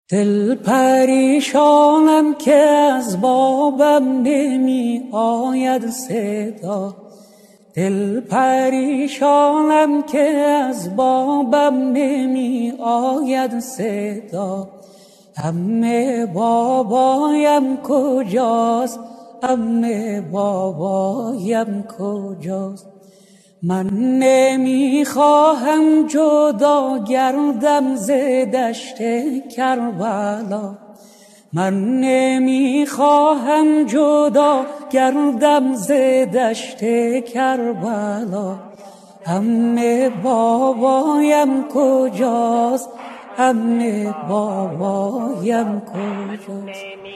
دل پریشانم که از بابم نمی آید صدا، دل پریشانم که از بابم نمی آید صدا. عمه بابایم کجاست، عمه بابایم کجاست؟ من نمیخواهم جدا گردم ز دشت کربلا، من نمیخواهم جدا گردم ز دشت کربلا. عمه بابایم کجاست، عمه بابایم کجاست؟